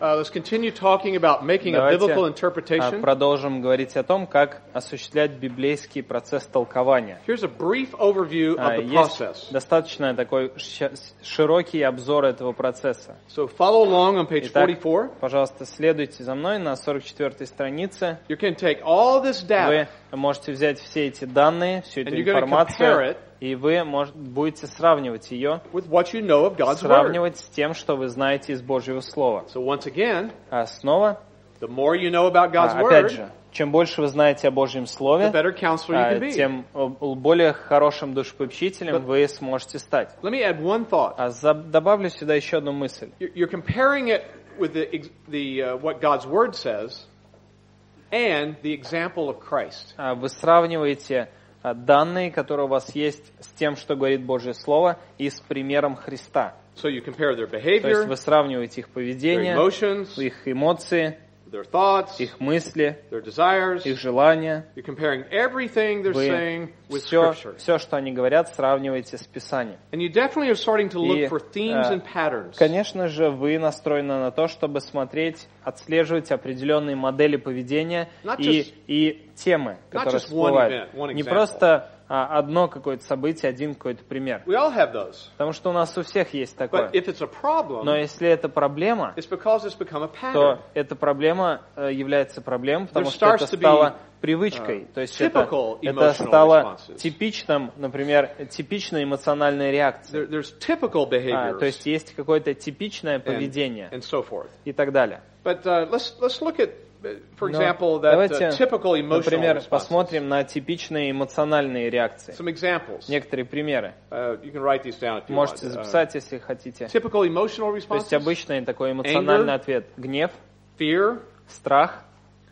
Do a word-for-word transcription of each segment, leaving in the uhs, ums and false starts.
Uh, let's continue talking about making a biblical interpretation. Продолжим говорить о том, как осуществлять библейский процесс толкования. Here's a brief overview of the process. Есть достаточно такой широкий обзор этого процесса. So follow along on page Итак, forty-four. пожалуйста, следуйте за мной на сорок четвёртой странице. You can take all this data. Вы можете взять все эти данные, всю эту информацию, и вы может, будете сравнивать ее, with what you know of God's сравнивать word. с тем, что вы знаете из Божьего Слова. So once again, а снова, the more you know about God's а, опять word, же, чем больше вы знаете о Божьем Слове, the better counselor you can be. тем более хорошим душепопечителем But, вы сможете стать. Let me add one thought. А за, добавлю сюда еще одну мысль. You're comparing it with the, the uh, what God's word says and the example of Christ. А, вы сравниваете данные, которые у вас есть, с тем, что говорит Божье Слово, и с примером Христа. So you compare their То behavior, есть вы сравниваете их their поведение, emotions, их эмоции, their thoughts, их мысли, their desires. их желания. You're comparing everything they're Вы saying with все, Scripture. все, что они говорят, сравниваете с Писанием. And you definitely are starting to look И, for themes э, and patterns. Конечно же, вы настроены на то, чтобы смотреть, отслеживать определенные модели поведения Not и, just- и темы, которые just one всплывают. event, one Не example. просто а, одно какое-то событие, один какой-то пример. We all have those. Потому что у нас у всех есть такое. But if it's a problem, Но если это проблема, it's because it's become a pattern. то эта проблема э, является проблемой, потому There что это starts to be, стало привычкой. uh, То есть это, typical это emotional стало responses. типичным, например, типичной эмоциональной реакцией. There, there's typical А, behaviors то есть есть какое-то типичное and, поведение and so forth. и так далее. But uh, let's let's look at, for Но example, that давайте, uh, typical emotional например, responses. посмотрим на типичные эмоциональные реакции. Some examples. Некоторые примеры. Uh, you can write these down if you Можете want. Uh, записать, если хотите. typical emotional То есть responses: обычный такой эмоциональный Anger. ответ. Гнев, fear, страх,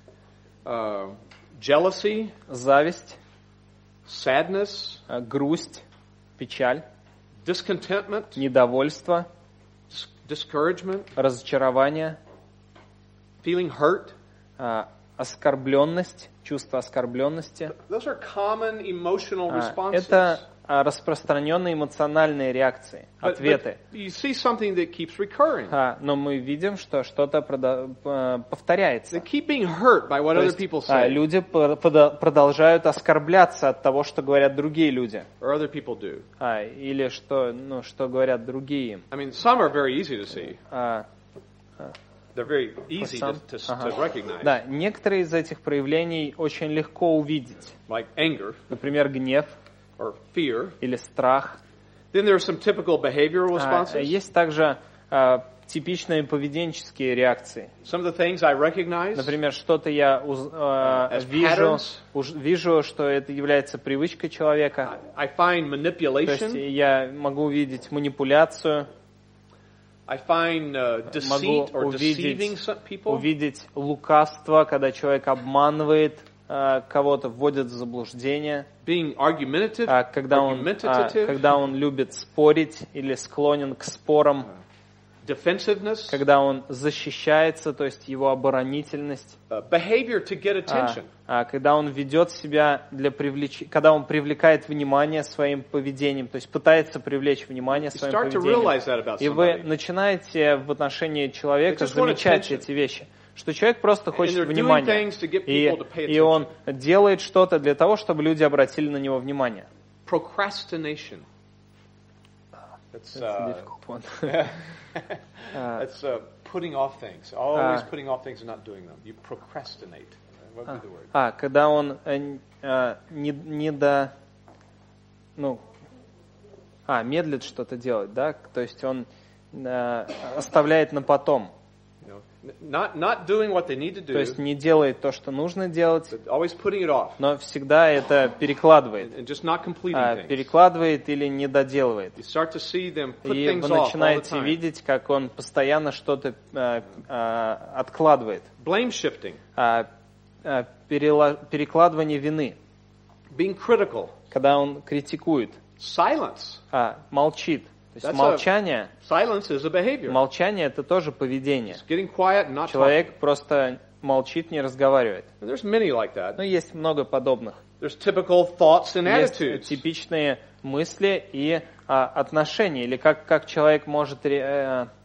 uh, jealousy, зависть, sadness, э, грусть, печаль, discontentment, недовольство, dis- discouragement, разочарование, feeling hurt. э, оскорбленность, чувство оскорбленности. Those are common emotional А, responses. Это а, распространенные эмоциональные реакции, But- ответы. but you see something that keeps recurring. А, но мы видим, что что-то прода- п- повторяется. They keep being hurt by what То other есть, people а, say люди пр- пода- продолжают оскорбляться от того, что говорят другие люди. or other people do. А, или что, ну, что говорят другие им. I mean, some are very easy to see. А, They're very easy to, some- to, ага. to recognize, Да, некоторые из этих проявлений очень легко увидеть. like anger Например, гнев or fear. или страх. Then there are some typical behavioral А, responses. есть также а, типичные поведенческие реакции. Some of the things I recognize. Например, что-то я уз- а, As вижу, patterns. уж- вижу, что это является привычкой человека. I find То есть manipulation. я могу увидеть манипуляцию, I find uh, могу deceit or deceiving увидеть, some people. увидеть лукавство, когда человек обманывает а, кого-то, вводит в заблуждение, Being argumentative, а, когда, он, а, argumentative, когда он любит спорить или склонен к спорам, defensiveness, когда он защищается, то есть его оборонительность, uh, behavior to get а, attention. а, когда он ведет себя для привлечения, когда он привлекает внимание своим поведением, то есть пытается привлечь внимание You своим start to поведением. realize that about И вы somebody. начинаете в отношении человека They just want замечать attention. эти вещи, что человек просто хочет they're doing внимания, things to get и, people to pay и он attention. делает что-то для того, чтобы люди обратили на него внимание. Procrastination. That's, That's a uh, difficult one. that's uh, putting off things. Always Ah. putting off things and not doing them. You procrastinate. What would be the word? А, когда он э, н- э, не, не до... Ну, а, медлит что-то делать, да? То есть он э, оставляет на потом. You know, n- not not doing what they need to То do, есть не делает то, что нужно делать, but always putting it off но всегда это перекладывает. and just not completing А, things. перекладывает или не доделывает. You start to see them put И things вы off all the начинаете time. видеть, как он постоянно что-то э, э, откладывает. Blame shifting, А, э, перела- перекладывание вины, being critical, когда он критикует, silence. а, молчит. То есть That's a- молчание, Silence is a behavior. молчание это тоже поведение. It's getting quiet and not talking. Человек просто молчит, не разговаривает. And there's many like that. Но есть много подобных. There's typical thoughts and Есть attitudes. типичные мысли и а, отношения, или как, как человек может ре- э,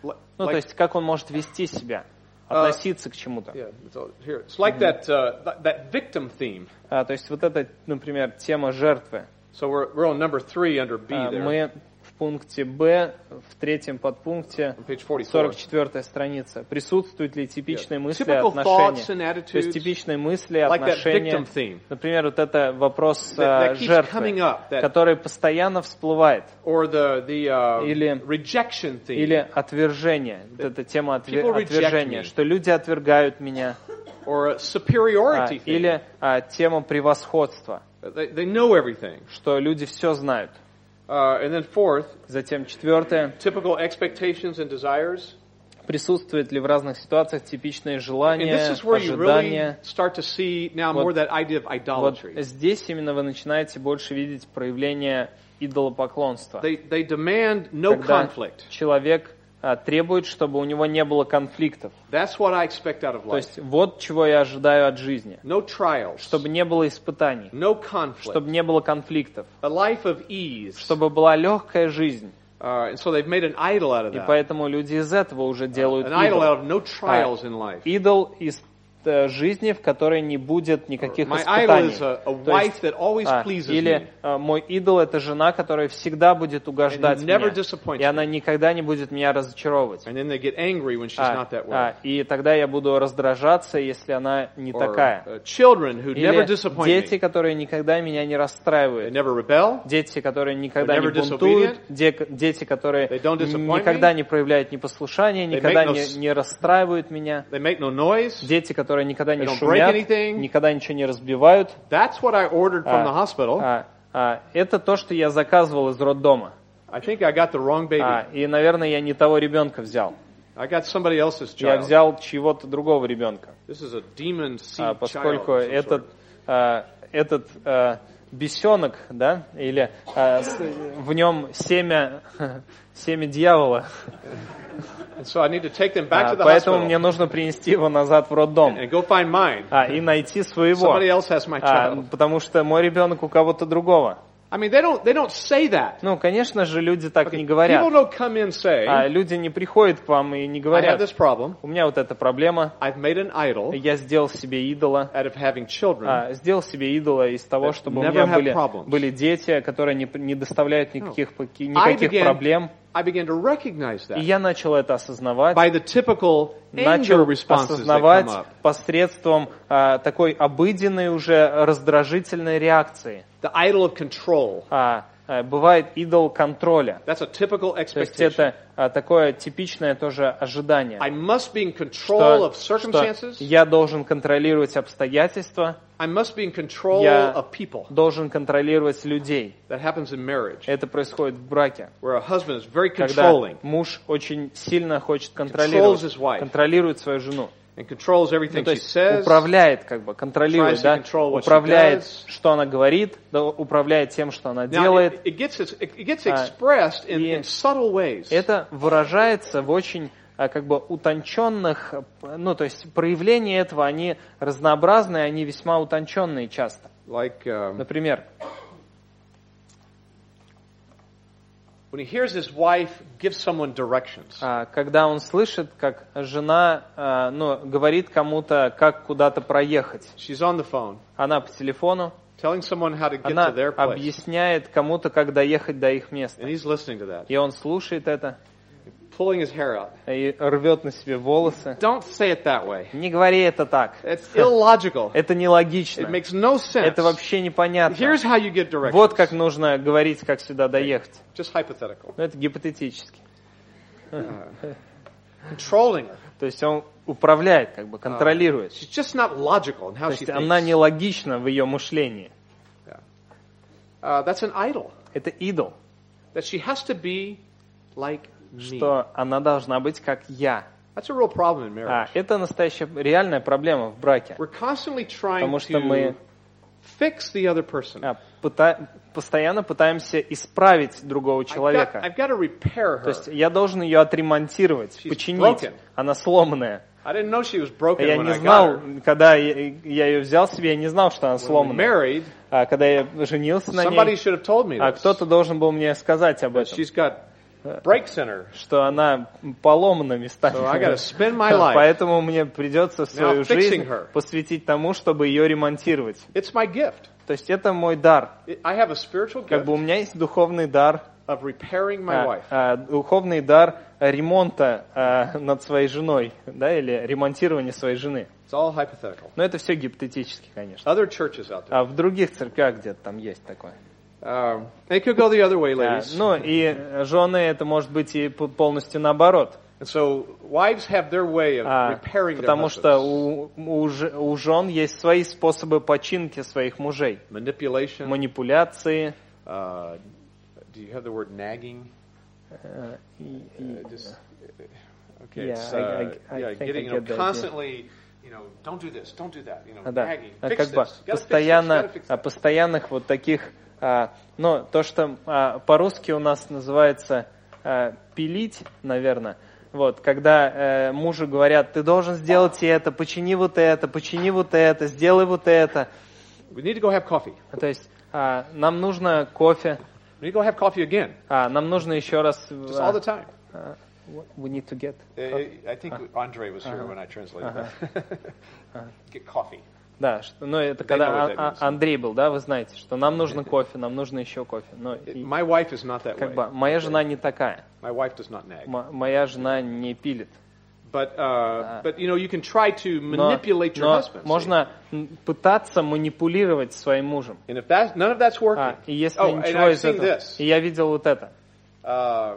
Like- Ну, то есть, как он может вести себя, относиться к чему-то. Yeah, so here it's like that uh, that, that victim theme. А, то есть, вот это, например, тема жертвы. So we're we're on number three under B А, there, мы в пункте Б, в третьем подпункте, on page forty-four. сорок четвёртая страница. Присутствуют ли типичные Yeah. мысли и Typical thoughts and отношения? То есть, attitudes, типичные мысли и like that отношения. victim theme, Например, вот это вопрос that, а, that keeps coming жертвы, up, that, который постоянно всплывает. or the the uh, Или- rejection theme. Или отвержение. Вот эта тема отве- People reject отвержения, me. что люди отвергают меня. Or a А, superiority theme. или а, тема превосходства, They, they know everything. что люди все знают. Uh, and then fourth, Затем четвертое. typical expectations and desires. Присутствует ли в разных ситуациях типичные And желания, this is where you really ожидания? start to see now Вот- more that idea of Вот idolatry. здесь именно вы начинаете больше видеть проявление идолопоклонства. They, they demand no Когда conflict. человек а, требует, чтобы у него не было конфликтов. That's what I expect out of То life. есть вот чего я ожидаю от жизни. No trials. Чтобы не было испытаний, No conflict. чтобы не было конфликтов, A life of ease. чтобы была легкая жизнь. Uh, and so they've made an idol out of И that. поэтому люди из этого уже делают An idol идол. out of no trials in life. Идол из э, жизни, в которой не будет никаких My idol испытаний. is a, a То wife есть, that always а, pleases или me. а, мой идол — это жена, которая всегда будет угождать And never мне, disappoints и она никогда не будет меня разочаровывать. And then they get angry when she's А, not that way. а, и тогда я буду раздражаться, если она не Or такая. uh, children who never Или disappoint дети, me. которые никогда меня не They расстраивают. never rebel. Дети, которые никогда They're не never бунтуют, disobedient. де- дети, которые They don't disappoint никогда не проявляют непослушания, They никогда make no не, s- не расстраивают меня. They make no noise. Дети, которые никогда не They don't шумят, break anything. никогда ничего не разбивают. That's what I ordered from А, the hospital. а, а, это то, что я заказывал из роддома. I think I got the wrong baby. А, и, наверное, я не того ребенка взял. I got somebody else's Я child. взял чьего-то другого ребенка. This is a demon seed А, child поскольку of some этот, sort. а, этот а, бесенок, да, или а, с- в нем семя, семя дьявола. And so I need to take them back А, to the поэтому hospital мне нужно принести его назад в роддом. and go find mine. А, и найти своего. Somebody else has my А, child. потому что мой ребенок у кого-то другого. I mean, they don't they don't say that. Ну, конечно же, люди так Okay, не People говорят. don't come in saying, А люди не приходят к вам и не I have говорят: this problem. у меня вот эта проблема, I've made an idol я сделал себе идола, out of having children. а, сделал себе идола из того, That чтобы у never меня have были, problems. были дети, которые не, не доставляют никаких, поки- никаких I began- проблем. I began to recognize И that я начал это осознавать, by the typical anger начал responses that осознавать come up. посредством а, такой обыденной уже раздражительной реакции. The idol of control. А, а, бывает идол контроля. That's a typical То есть expectation. это а, такое типичное тоже ожидание. I must be in control Что, of что circumstances. я должен контролировать обстоятельства, I must be in control Я- of people. должен контролировать людей. That happens in marriage, Это происходит в браке, where a husband is very когда controlling муж очень сильно хочет Controls his контролировать, wife. контролирует свою жену. and controls Ну, everything то she есть says. управляет, как бы, контролирует, tries to да, control what she управляет, does. что она говорит, да, управляет тем, что она Now, делает. it, it gets it, it gets А, expressed in, и in subtle ways. Это выражается в очень а, как бы утонченных, ну то есть проявления этого, они разнообразные, они весьма утонченные часто. Like um, Например, when he hears his wife give someone directions. а, когда он слышит, как жена а, ну, говорит кому-то, как куда-то проехать. She's on the phone, Она по телефону, telling someone how to get она to their place. объясняет кому-то, как доехать до их места. And he's listening to that, И он слушает это pulling his hair out. и рвет на себе волосы. Don't say it that way. Не говори это так. It's illogical. Это нелогично. It makes no sense. Это вообще непонятно. Here's how you get directions. Вот как нужно говорить, как сюда доехать. Just hypothetical. Ну, это гипотетически. Controlling her. То есть он управляет, как бы контролирует. She's just not logical in how То she есть она thinks. нелогична в ее мышлении. Uh, that's an idol. Это идол, That she has to be like me. что она должна быть как я. That's a real problem in А marriage. это настоящая реальная проблема в браке. We're constantly trying Потому что to мы fix the other person. а, пыта- постоянно пытаемся исправить другого I've got, человека. I've got to repair То есть her. я должен ее отремонтировать, She's починить. broken. Она сломанная. I didn't know she was broken Я when не I got знал, her. когда я, я ее взял себе, я не знал, что она When we сломанная. married, А когда я женился на somebody ней, should have told me а this. кто-то должен был мне сказать об That этом. she's got break center. что она поломана местами. So I got to spend my life Поэтому мне придется свою now fixing жизнь her. посвятить тому, чтобы ее ремонтировать. It's my gift. То есть это мой дар. I have a spiritual Как gift бы у меня есть духовный дар, of repairing my а, wife. а, духовный дар ремонта а, над своей женой, да, или ремонтирования своей жены. It's all hypothetical. Но это все гипотетически, конечно. Other churches out there. А в других церквях где-то там есть такое. Um, it could go the other way, А, ladies. ну и жены это может быть и п- полностью наоборот. And so wives have their way of А, repairing their потому что husbands. у, у, ж- у жен есть свои способы починки своих мужей. Manipulation. Манипуляции. Uh, do you have the word nagging? э, и- и- Uh, just, okay, Yeah, it's, I- uh, I- I yeah, think I getting, you know, get the idea. constantly, you know, don't do this, don't do that, you know, А, да. nagging, А, fix как бы this, gotta fix this, постоянно, gotta fix а, that. постоянных вот таких, а, ну, то, что а, по-русски у нас называется а, пилить, наверное. Вот, когда э, мужу говорят, ты должен сделать это, почини вот это, почини вот это, сделай вот это. We need to go have coffee. То есть а, нам нужно кофе, We need to go have coffee again, а, нам нужно еще раз... just all the time. а, we need to get... Uh, I think Andre was here when I translated that. Get coffee. Да, что, ну это They когда know what А- that А- means. Андрей был, да, вы знаете, что нам нужно кофе, нам нужно еще кофе. Но и, My wife is not that как way. бы моя жена не такая. My wife does not nag. М- моя жена не пилит. But, uh, but you know, you can try to Но, manipulate your но husband. see? можно м, пытаться манипулировать своим мужем. And if that, none of that's working, А, и если oh, and ничего I've из seen этого... this. И я видел вот это. Uh,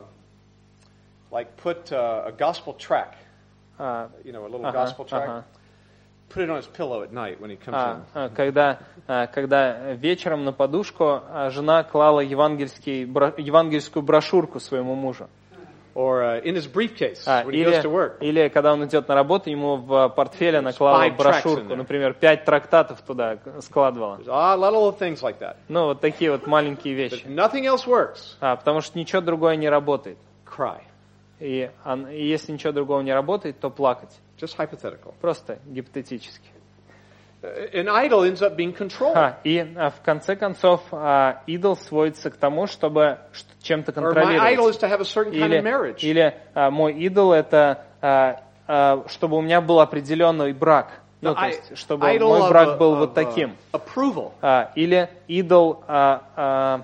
like put uh, a gospel track, А, you know, a little ага, gospel track, ага. put it on his pillow at night when he comes А, in. а, когда, а, когда вечером на подушку а, жена клала евангельский, бро- евангельскую брошюрку своему мужу. Or uh, in his briefcase А, when he goes to или, work. или когда он идет на работу, ему в портфеле наклала five tracks in брошюрку, there. например, пять трактатов туда складывала. There's a lot of little things like that. Ну, вот такие вот маленькие But вещи. if nothing else works, А, потому что ничего другое не работает. cry. И, он- и если ничего другого не работает, то плакать. Just hypothetical. Просто гипотетически. Uh, An idol ends up being controlled. А, и а, в конце концов а, идол сводится к тому, чтобы ш- чем-то Or my idol is контролировать. to have a certain kind Или, of marriage. или а, мой идол это, а, а, чтобы у меня был определенный брак. Ну, The то i- есть, чтобы idol мой of, брак uh, был of, вот uh, таким. approval. А, или идол а, а,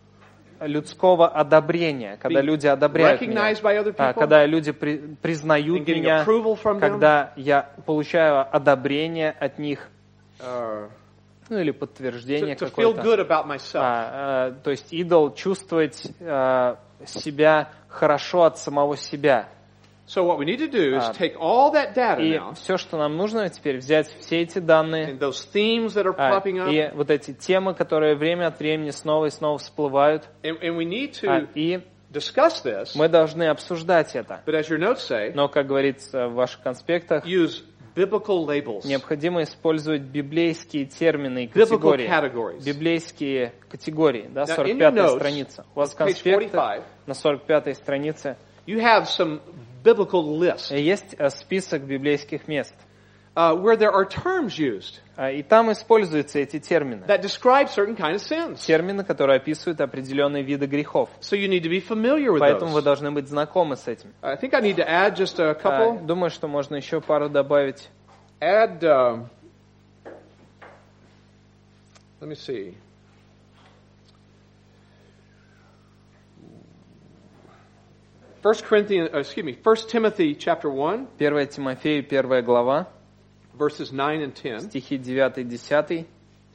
людского одобрения, когда Being люди одобряют меня, recognized by other А, people. когда люди при- And признают getting меня, approval from them. когда я получаю одобрение от них, Uh, ну или to, подтверждение to feel какое-то. good about myself. А, а, то есть идол чувствовать а, себя хорошо от самого себя. So what we need to do is А, take all that data И now, все, что нам нужно теперь, взять все эти данные, and those themes that are а, popping up, и вот эти темы, которые время от времени снова и снова всплывают, and, and we need а, to и discuss this, мы должны обсуждать это. but as your notes say, Но, как говорится в ваших конспектах, use biblical labels, необходимо использовать библейские термины и biblical категории. categories. Библейские категории, да, Now, in сорок your пятая notes, страница. У вас page конспекты forty-five, на сорок пятой странице you have some biblical lists есть э, список библейских мест. uh, where there are terms used А, И там используются эти термины. that describe certain kind of sins. Термины, которые описывают определенные виды грехов. So you need to be familiar with Поэтому вы those. должны быть знакомы с этим. I think I need to add just a А, couple. Думаю, что можно еще пару добавить. Add, um, let me see. First Corinthians, uh, excuse me, First Timothy chapter one, первое Тимофею, первая глава, verses nine and ten. стихи девятый десятый.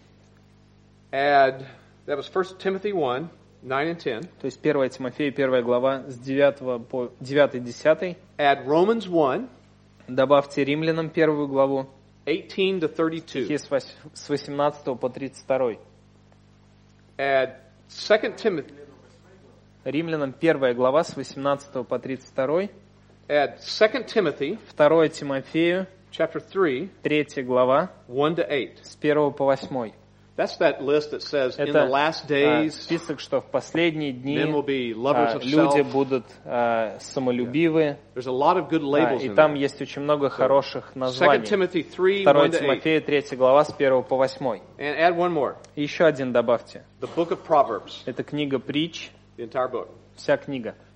Add, that was First Timothy one, nine and ten. То есть первое Тимофею, первая глава, с девятого по девятый десятый. Add Romans one, Добавьте Римлянам первую главу, eighteen to стихи thirty-two. с вось- с восемнадцатого по тридцать второй. Add Second Timothy, Римлянам первая глава с восемнадцатого по тридцать второй. add Second Timothy Второе Тимофею, chapter three, третья глава, one to eight. с первого по восьмой. That's that list that says in the Это last а, days список, что в последние дни men will be lovers а, of люди self. будут а, самолюбивы. There's a lot of good А, labels и in там there. есть очень много хороших Second названий. Timothy three, Второе one to eight. Тимофею, третья глава, с первого по восьмой. And add one more. И еще один добавьте. The book of Proverbs, Это книга притч, the entire book. вся книга.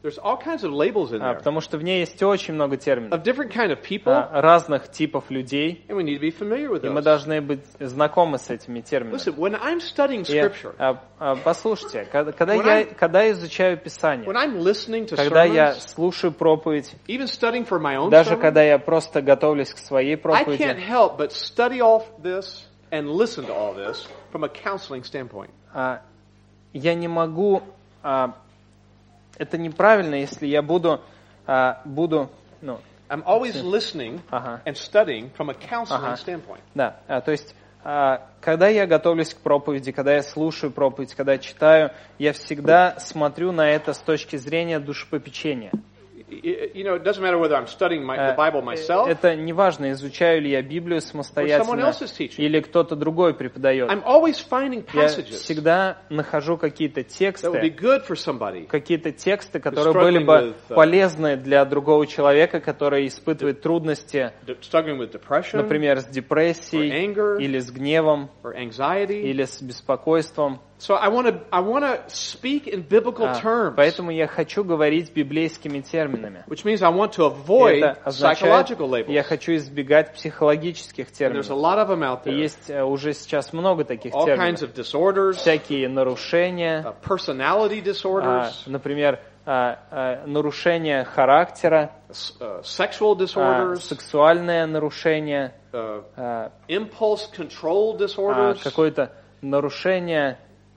There's all kinds of labels in А, there потому что в ней есть очень много терминов, of different kind of people, а, разных типов людей, and we need to be familiar with и мы those. должны быть знакомы с этими терминами. Listen, when I'm studying И, Scripture, а, а, послушайте, когда, когда When я, I'm- когда я изучаю Писание, when I'm listening to когда я sermons, слушаю проповедь, even studying for my own даже sermon, когда я просто готовлюсь к своей I can't проповеди, help but study all this and listen to all this from a counseling standpoint. а, я не могу... а, это неправильно, если я буду... а, буду ну, I'm always listening Ага. and studying from a counseling Ага. standpoint. Да, а, то есть, а, когда я готовлюсь к проповеди, когда я слушаю проповедь, когда я читаю, я всегда смотрю на это с точки зрения душепопечения. Y- You know, it doesn't matter whether I'm studying my, the Э, Bible myself. Это не важно, изучаю ли я Библию someone самостоятельно else is teaching. или кто-то другой преподает. I'm always finding Я passages всегда нахожу какие-то that would be тексты, good for somebody. какие-то тексты, которые struggling были бы with, uh, полезны для другого человека, который испытывает трудности, d- Struggling with depression например, с депрессией or anger или с гневом, or anxiety. или с беспокойством. So I want to I want to speak in biblical А, terms, Поэтому я хочу говорить библейскими терминами. which means I want to И avoid это означает, psychological labels. я хочу избегать психологических And there's a терминов. lot of them out И there. есть э, уже сейчас много таких All kinds терминов. of disorders, Всякие нарушения, uh, personality а, disorders, например, а, а, нарушение характера, s- uh, sexual а, disorders, сексуальное нарушение, uh, а, impulse control а, disorders. какое-то нарушение,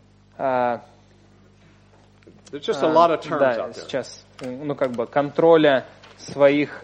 а, There's just a а, lot of terms да, out there. сейчас, ну как бы контроля своих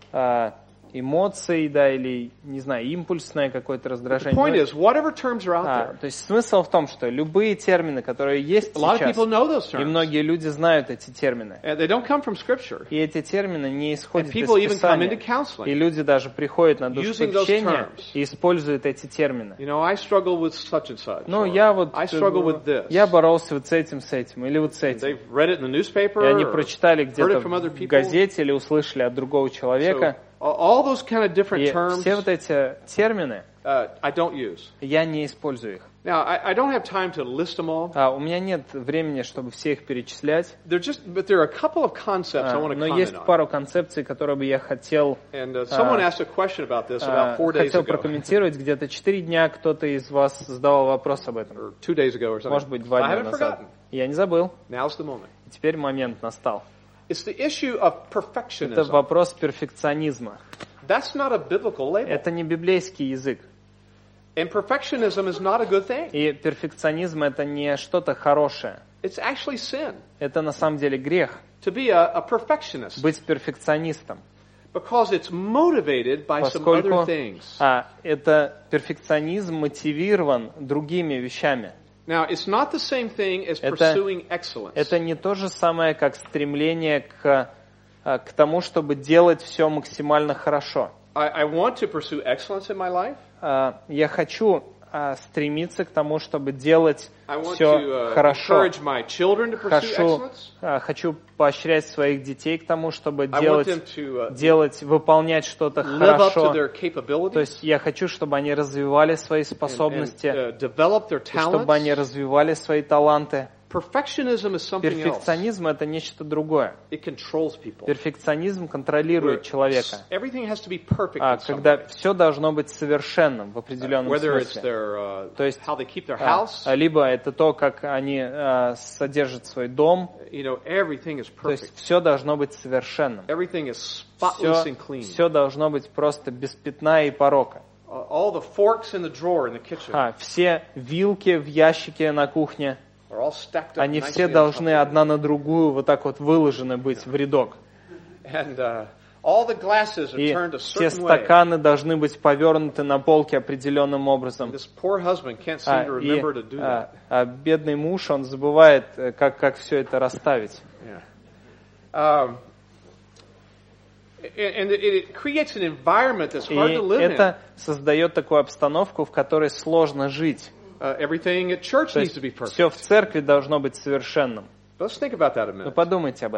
а, эмоций, да, или, не знаю, импульсное какое-то The раздражение. point Ну, is, whatever terms are out а, there, то есть смысл в том, что любые термины, которые есть a lot of сейчас, people know those и terms, многие люди знают эти термины, and they don't come from Scripture. и эти термины не And исходят из people even come into Писания. И counseling. люди даже приходят на Using those душепопечение terms. и используют эти термины. You know, I struggle with such and such. Ну, or я вот, I struggle with э, this. я боролся вот с этим, с этим, или вот с этим. They've read it in the newspaper, И они or прочитали heard где-то it from other в people. газете или услышали от другого So, человека. all those kind of different И terms, все вот эти термины uh, I don't use. я не использую их. Now, I, I don't have time to list them all. А у меня нет времени, чтобы все их перечислять. They're just, but there are a couple of concepts I А, want to но comment есть on. пару концепций, которые бы я хотел, And uh, someone а, asked a question about this а, about four days хотел ago, прокомментировать. Где-то четыре дня кто-то из вас задавал вопрос об этом. or two days ago, or something. Может быть, два I дня haven't назад. forgotten. Я не забыл. Now's the moment. Теперь момент настал. It's the issue of Это perfectionism. вопрос перфекционизма. That's not a biblical label. Это не библейский язык. And perfectionism is not a good thing. И перфекционизм это не что-то хорошее. It's actually sin Это на самом деле грех. to be a, a perfectionist Быть перфекционистом. because it's motivated by some Поскольку other things. а, это перфекционизм мотивирован другими вещами. Now, it's not the same thing as Это- pursuing excellence. Это не то же самое, как стремление к, а, к тому, чтобы делать все максимально хорошо. I, I want to pursue excellence in my life. А, Я хочу а, стремиться к тому, чтобы делать I want все to uh, хорошо. encourage my children to pursue Хочу, excellence. а, хочу поощрять своих детей к тому, чтобы I want делать, them to uh, делать, выполнять что-то live up to хорошо. their capabilities То есть я хочу, чтобы они развивали свои and, and, способности, uh, develop their и чтобы они talents. развивали свои таланты. Perfectionism is something else. Перфекционизм это нечто другое. It controls people. Перфекционизм контролирует человека. Everything has to be perfect А in some когда way. все должно быть совершенным в определенном Whether it's смысле. their, uh, То есть, how they keep their А, house, а либо это то, как они а, содержат свой дом. you know, everything is То есть perfect. все должно быть совершенным. Everything is spotless Все, and clean. все должно быть просто без пятна и порока. Uh, all the forks in the drawer in the kitchen А, все вилки в ящике на кухне, are all stacked up они nicely все on top должны of одна на другую вот так вот выложены быть в рядок. it. And uh, all the glasses are И turned a все certain way. стаканы должны быть повернуты на полке определенным образом. This poor husband can't А, seem to и remember to do а, that. а бедный муж, он забывает, э, как, как все это расставить. Yeah. Um, and it, it creates an environment that's И hard to live in. это создает такую обстановку, в которой сложно жить. Uh, everything at church То needs есть to be perfect. все в церкви должно быть совершенным. Let's think about that a Ну minute. подумайте об этом.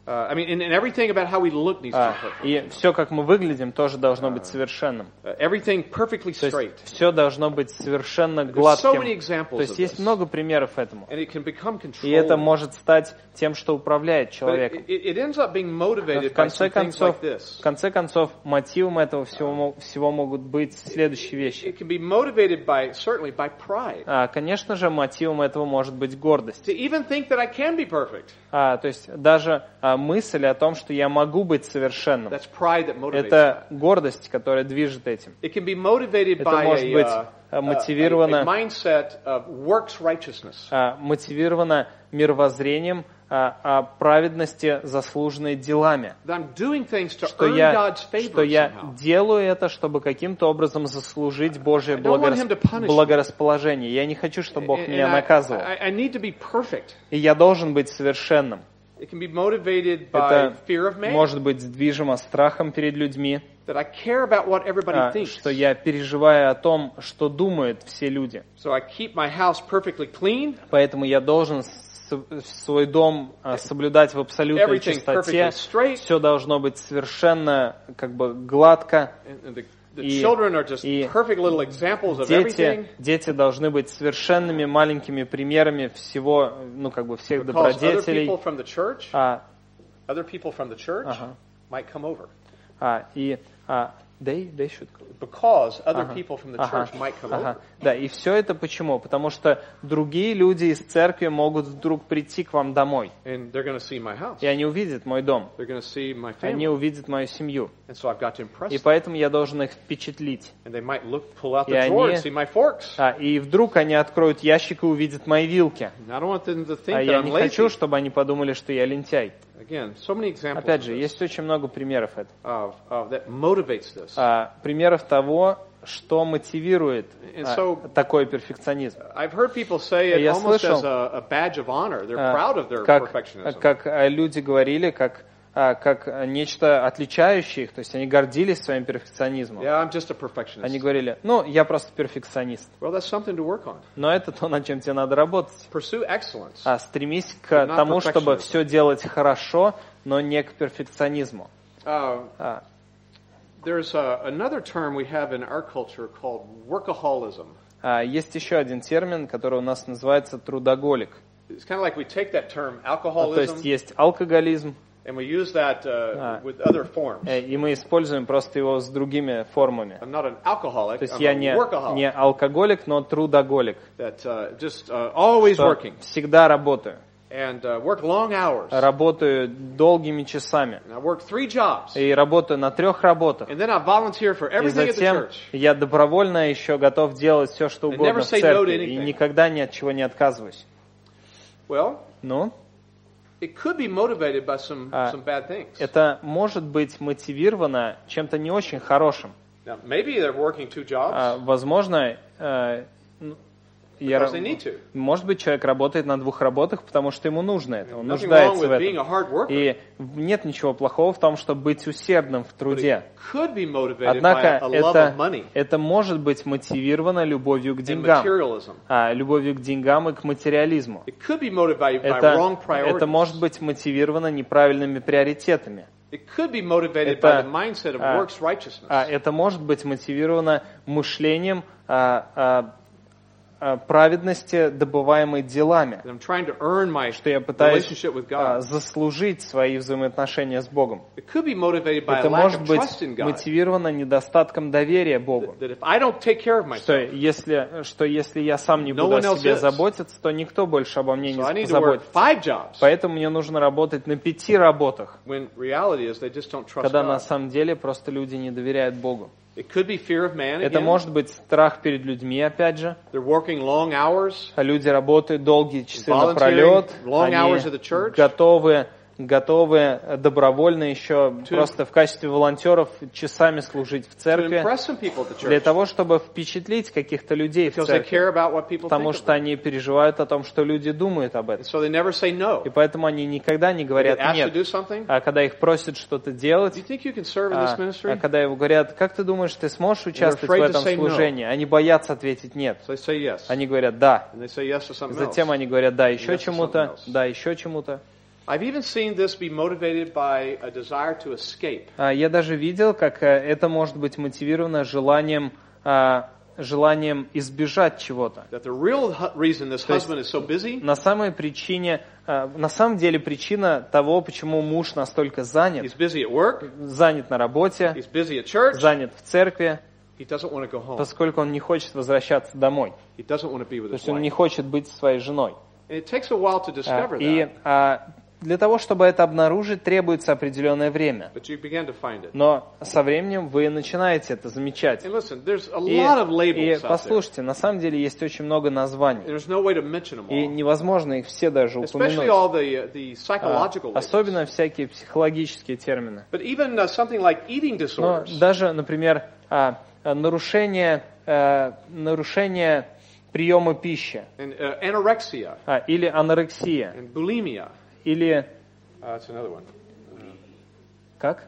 Uh, I mean, and, and everything about how we look needs to А, be perfect. и все, как мы выглядим, тоже должно быть совершенным. Uh, everything perfectly То straight. есть все должно быть совершенно There's so гладким. many examples То есть of есть this. много примеров этому. And it can become И это controlling. может стать тем, что управляет But человеком. it, it, it ends up being Но motivated в by конце some things концов, like this. в конце концов, мотивом этого всего, мо- всего могут быть следующие вещи. It can be motivated by, certainly, by pride. А, конечно же, мотивом этого может быть гордость. To even think that I can be perfect. А, то есть даже а, мысль о том, что я могу быть совершенным. That's pride that motivates Это that. гордость, которая движет этим. It can be motivated Это by может a, быть uh, а, a, мотивировано, a mindset of works righteousness. а, мотивировано мировоззрением а, о праведности, заслуженной делами. That I'm doing things to Что earn я, God's favor что я somehow. делаю это, чтобы каким-то образом заслужить Божье I don't want him to благорас- punish me. благорасположение. Я не хочу, чтобы Бог And- меня and I- наказывал. I, I need to be perfect. И я должен быть совершенным. It can be motivated by Это fear of man. может быть движимо страхом перед людьми, That I care about what everybody а, thinks. что я переживаю о том, что думают все люди. So I keep my house perfectly clean. Поэтому я должен с- свой дом а, соблюдать в абсолютной Everything чистоте. perfectly straight. Все должно быть совершенно как бы гладко. And and the, the И- children are just и perfect little examples of Дети, everything. дети должны быть совершенными маленькими примерами всего, ну как бы всех Because other добродетелей. people from the church, А, other people from the church Ага. might come over. а, и а, they, they should Because other Ага. people from the Ага. church might come Ага. over. Да, и все это почему? Потому что другие люди из церкви могут вдруг прийти к вам домой, And they're going to see my house. и они увидят мой дом, They're going to see my они family. увидят мою семью, And so I've got to impress и them. поэтому я должен их впечатлить. And they might look, pull out И the drawer они- and see my forks. А, и вдруг они откроют ящик и увидят мои вилки, And I don't want them to think а that я I'm не lazy. хочу, чтобы они подумали, что я лентяй. Again, so many examples Опять of, же, this, есть очень много примеров этого. of, of that motivates this. А, примеров того, что мотивирует And а, so- такой перфекционизм. I've heard people say it Я almost слышал, as a, a badge of honor. They're А, proud of their как, perfectionism. как а, люди говорили, как, а, как нечто отличающее их, то есть они гордились своим перфекционизмом. Yeah, I'm just a perfectionist. Они говорили, ну, я просто перфекционист. Well, that's something to work on. Но это то, над чем тебе надо работать. Pursue excellence. А стремись к But not тому, чтобы perfectionism. все делать хорошо, но не к перфекционизму. Uh, А, there's uh, another term we have in our culture called workaholism. а, есть еще один термин, который у нас называется трудоголик. It's kind of like we take that term, А, то есть alcoholism, есть алкоголизм, and we use that uh, А. with other forms. э, и мы используем просто его с другими формами. I'm not an alcoholic, То есть I'm я a не, workaholic. не алкоголик, но трудоголик. That uh, just uh, always Что working всегда работаю. and uh, work long hours. Работаю долгими часами. And I work three jobs. И работаю на трех работах. And then I volunteer for И everything at the затем church. я добровольно еще готов делать все, что And угодно never в say no to церкви. И anything. никогда ни от чего не отказываюсь. Well, Ну, it could be motivated by some, А. some bad things. это может быть мотивировано чем-то не очень хорошим. Now, maybe they're working two jobs А, возможно, э, ну, я because ра- they need to. может быть, человек работает на двух работах, потому что ему нужно это, он Nothing wrong нуждается в with being этом. a hard worker. И нет ничего плохого в том, чтобы быть усердным в But труде. it could be motivated Однако by a love это, of money это может быть мотивировано любовью к and деньгам, materialism. а, любовью к деньгам и к материализму. It could be motivated by Это, wrong priorities. это может быть мотивировано неправильными приоритетами. It could be motivated Это, by the mindset of а, works righteousness. А это может быть мотивировано мышлением а, а, а, праведности, добываемой делами, That I'm trying to earn my что я пытаюсь relationship with а, God. заслужить свои взаимоотношения с Богом. It could be motivated by a Это lack может of быть trust in God. мотивировано недостатком доверия Богу. That if I don't take care of Что myself, если, что если я сам не No буду one о else себе is. заботиться, то никто больше обо мне so I не need to work позаботится. five jobs. Поэтому мне нужно работать на пяти работах, When reality is they just don't trust когда на God. самом деле просто люди не доверяют Богу. It could be fear of man Это again. может быть страх перед людьми, опять же. They're working long hours. А люди работают долгие часы Volunteering напролет, long они hours at the church. готовы, готовы добровольно еще просто в качестве волонтеров часами служить в To церкви, impress some people at the для church. того, чтобы впечатлить каких-то людей в Because they церкви, care about what people потому think что of them. они переживают о том, что люди думают об этом. So they never say no. И поэтому они никогда не They говорят get asked to «нет». do something. А когда их просят что-то Do you делать, think you can serve in а, this а ministry? когда его говорят «как ты думаешь, ты сможешь участвовать в afraid to этом say no. служении?», они боятся ответить «нет». So they say yes. Они говорят «да». And they say yes to something else. Затем они говорят «да, еще Yes to something чему-то, else. да, еще чему-то». I've even seen this be motivated by a desire to escape. А, Я даже видел, как э, это может быть мотивировано желанием, а, желанием избежать чего-то. That the real hu- reason this То есть husband is so busy на самой причине, а, на самом деле причина того, почему муж настолько занят, he's busy at work, занят на работе, he's busy at church, занят в церкви, he doesn't want to go home. поскольку он не хочет возвращаться домой. He doesn't want to be with То his есть он не wife. хочет быть со своей женой. And it takes a while to А, discover И that, а, для того, чтобы это обнаружить, требуется определенное время. but you begin to find it. Но со временем вы начинаете это замечать. And listen, there's a И, lot of и labels out there. послушайте, на самом деле есть очень много названий. There's no way to mention them И all. невозможно их все даже Especially упомянуть. all the, uh, the А, psychological labels. Особенно всякие психологические термины. But even uh, something like eating Но disorders. даже, например, а, а, нарушение, а, нарушение приема пищи, And uh, anorexia а, или анорексия, and bulimia. или Uh, that's another one. как?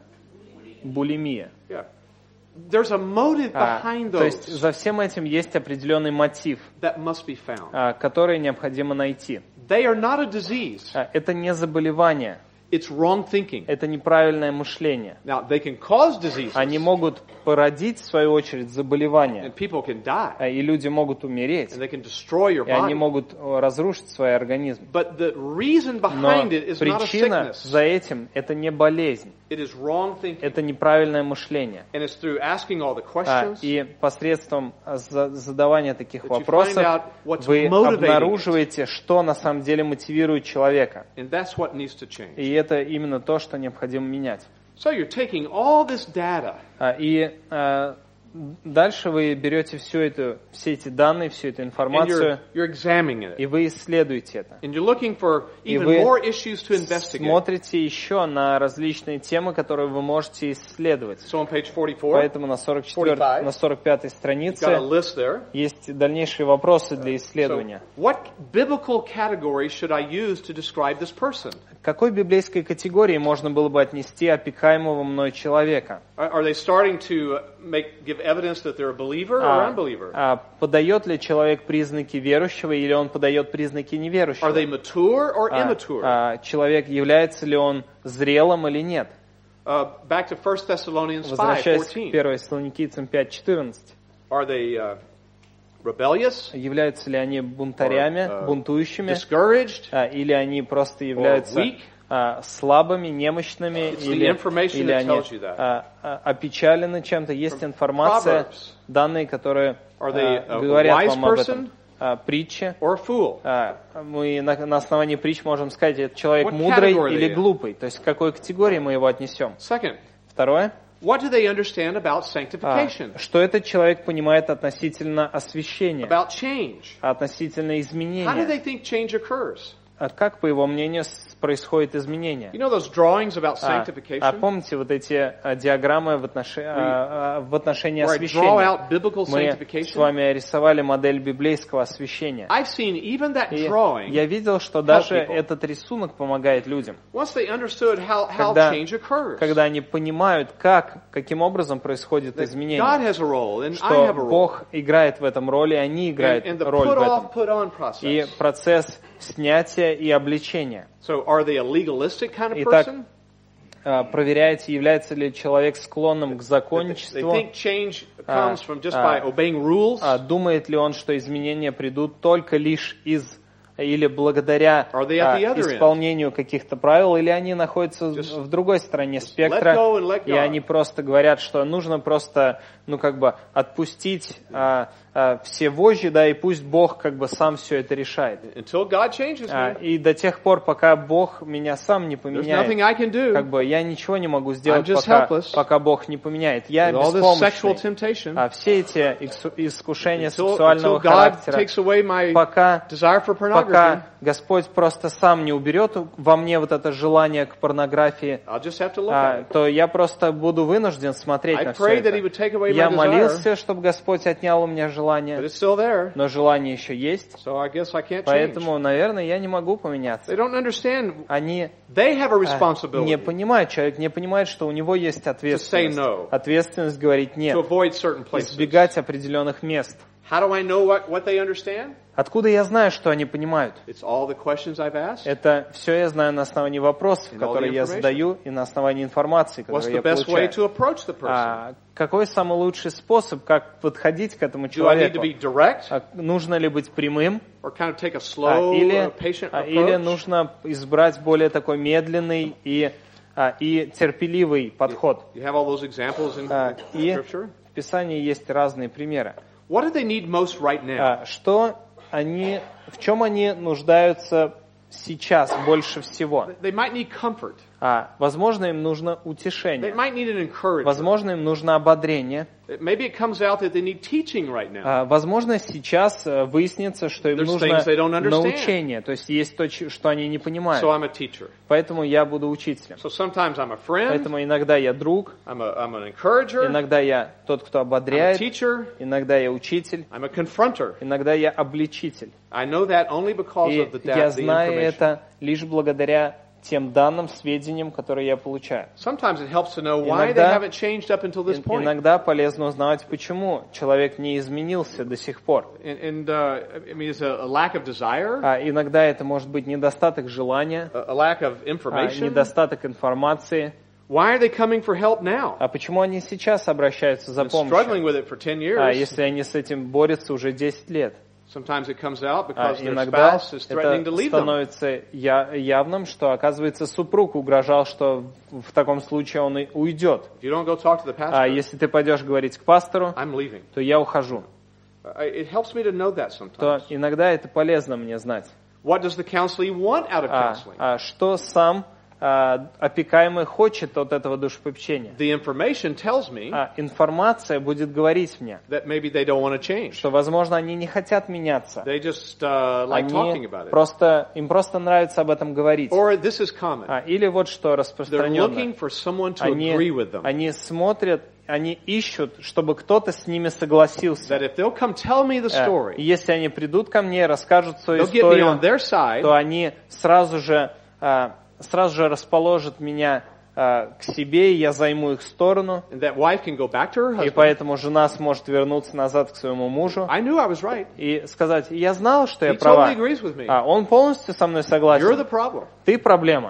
Булимия. Yeah. There's a motive А, behind то есть those за всем этим есть определенный мотив, that must be found. а, который необходимо найти. They are not a disease. А, Это не заболевание, It's wrong thinking. это неправильное мышление. Now, they can cause diseases, Они могут породить, в свою очередь, заболевания, and people can die, а, и люди могут умереть, and they can destroy your и они body. могут о, разрушить свой организм. But the reason Но behind it is not a причина sickness. за этим – это не болезнь, It is wrong thinking. это неправильное мышление. And it's through asking all the А, questions И посредством за- задавания таких that you find вопросов out what's вы motivating it. обнаруживаете, что на самом деле мотивирует человека. And that's what needs to change. И это именно то, что необходимо менять. So you're taking all this data А, И а, дальше вы берете всю эту, все эти данные, всю эту and информацию, you're, you're examining и it. вы исследуете это. And you're looking for И even вы more issues to investigate. смотрите еще на различные темы, которые вы можете исследовать. So on page forty-four, Поэтому на сорок четвёртой, на сорок пятой you've got a странице list there. есть дальнейшие вопросы для So исследования. what biblical category should I use to describe this person? К какой библейской категории можно было бы отнести опекаемого мной человека? Are, are they starting to make give evidence that they're a believer or А, unbeliever? а подает ли человек признаки верующего или он подает признаки неверующего? Are they mature or А, immature? а, человек, является ли он зрелым или нет? Uh, back to First Thessalonians five Возвращаясь к fourteen. первой Фессалоникийцам пять четырнадцать. Are they uh, rebellious? Являются ли они бунтарями, Or, uh, бунтующими? Discouraged? А, или они просто являются weak? а, слабыми, немощными, It's the или, information или that они tells you that. а, а, опечалены чем-то. Есть From информация, Proverbs. данные, которые Are they а, a говорят wise вам об person? этом. А, притчи. Or a fool? А, мы на, на основании притч можем сказать, это человек What мудрый category или they in? глупый. То есть к какой категории мы его отнесем. Second, Второе. what do they understand about А, sanctification? что этот человек понимает относительно освящения, About change? относительно How do изменения. they think change occurs? А как, по его мнению, с- происходит изменение? You know those drawings about А, sanctification? а помните вот эти а, диаграммы в, отнош- а, а, в отношении Where I draw освящения? out biblical Мы с sanctification? вами рисовали модель библейского освящения. I've seen even that И drawing, я видел, что даже people. этот рисунок помогает людям. once they understood how, how Когда, change occurs. когда они понимают, как, каким образом происходит That изменение. God has a role, and I Что have a role. Бог играет в этом роль, и они And, играют and the роль put в off, этом. put on И process. процесс снятия и обличения. So are they a legalistic kind of Итак, person? А, проверяете, является ли человек склонным к They законничеству, think change А, comes from just а, by obeying rules? а, думает ли он, что изменения придут только лишь из или благодаря Are they at а, the other end? исполнению каких-то правил, или они находятся Just в другой стороне let спектра, go and let и God. они просто говорят, что нужно просто, ну как бы отпустить а, а, все вожжи, да, и пусть Бог как бы сам все это решает. Until God changes А, me, и до тех пор, пока Бог меня сам не there's поменяет, nothing I can как do бы я ничего не могу сделать, I'm just пока, helpless. пока Бог не поменяет. Я with all this sexual беспомощный. temptation. А все эти иксу- искушения Until, сексуального until God характера, takes away my пока, desire for pornography, пока Господь просто сам не уберет во мне вот это желание к порнографии, I'll just have to look а, at it. то я просто буду вынужден смотреть I на все prayed that He это. would take away Я my desire, молился, чтобы Господь отнял у меня but желание, it's still there. но желание еще есть, So I guess I can't change. поэтому, наверное, я не могу They поменяться. don't understand. Они They have a а, не responsibility понимает, человек не понимает, что у него есть ответственность. no. Ответственность говорить to нет, avoid certain places. избегать определенных мест. How do I know what, what they understand? Откуда я знаю, что они понимают? It's all the questions I've asked. Это все я знаю на основании вопросов, которые я задаю, и на основании информации, What's которую the я best way получаю. to approach the person? А какой самый лучший способ, как подходить к этому Do I need to человеку? be direct А нужно ли быть прямым? or kind of take a А, slow, или, uh, patient а, или approach? нужно избрать более такой медленный и, а, и терпеливый подход? You have all those examples in А, и Scripture. в Писании есть разные примеры. What do they need most right now? А, что они, в чем они нуждаются сейчас больше всего? They might need comfort. А, возможно, им нужно They утешение. might need an encouragement. Возможно, им нужно ободрение. Maybe it comes out that they need teaching right now. А, возможно, сейчас э, выяснится, что им There's нужно things they don't understand. научение. То есть есть то, ч- что они не понимают. So I'm a teacher. Поэтому я буду учителем. So sometimes I'm a friend. Поэтому иногда я друг, I'm, a, I'm an encourager. иногда я тот, кто I'm a ободряет, teacher. иногда я учитель, I'm a confronter. иногда я обличитель. I know that only because И of the, da- я the знаю information. это лишь благодаря тем данным, сведениям, которые я получаю. Sometimes it helps to know why they Иногда- haven't changed up until this И- point. Иногда полезно узнавать, почему человек не изменился до сих пор. And, and uh, I mean, it's a, a lack of desire, А иногда это может быть недостаток желания, a, a lack of а, information. недостаток информации. Why are they coming for help now? А почему они сейчас обращаются за Been помощью? struggling with it for ten years. А если они с этим борются уже десять лет? Sometimes it comes out А because their иногда spouse is threatening to это leave them. становится я- явным, что, оказывается, супруг угрожал, что в в таком случае он и уйдет. If you don't go talk to the А pastor, если ты пойдешь говорить к пастору, I'm leaving. то я ухожу. Uh, It helps me to know that То sometimes. иногда это полезно мне знать. What does the counselee want out of А, counseling? а что сам а, опекаемый хочет от этого душепопечения? The information tells me А информация будет говорить мне, that maybe they don't want to change. что, возможно, они не хотят меняться. They just uh, like talking Они about it. просто, им просто нравится об этом говорить. Or this is common. А, или вот что They're распространенно. looking for someone to Они, agree with them. они смотрят, они ищут, чтобы кто-то с ними согласился. That if they'll come tell me the Э, И story, если они придут ко мне и расскажут свою they'll get me on историю, their side, то они сразу же, а, сразу же расположат меня а, к себе, и я займу их сторону. and that wife can go back to her И husband. поэтому жена сможет вернуться назад к своему мужу I knew I was right. и сказать: я знал, что я He права. totally agrees with me. А, он полностью со мной You're the согласен. problem. Ты проблема.